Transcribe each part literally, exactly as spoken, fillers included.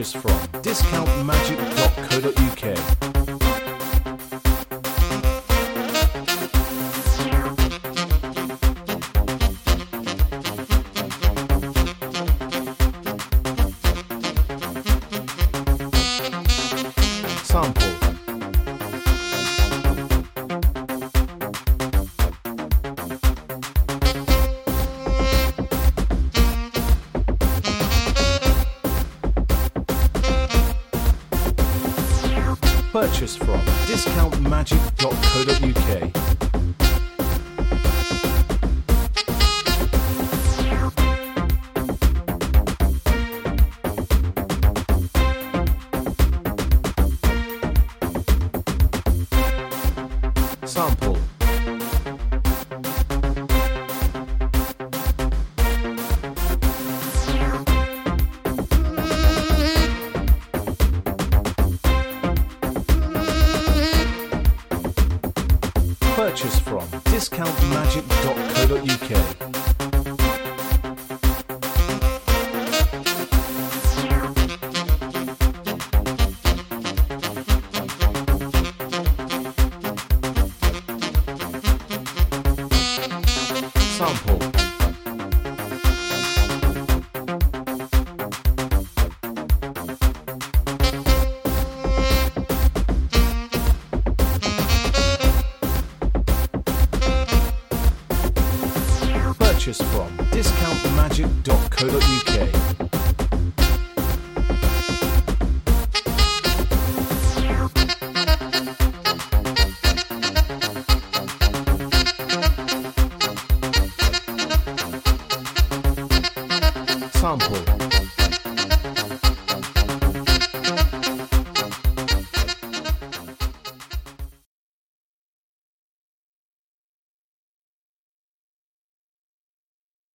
Purchase from discount magic dot co dot U K. Sample. Purchase from discount magic dot co dot U K. Sample. Purchase from discount magic dot co dot U K. Sample. Purchase from discount magic dot co dot U K. Sample.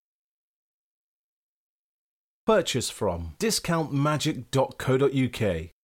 Purchase from discount magic dot co dot U K.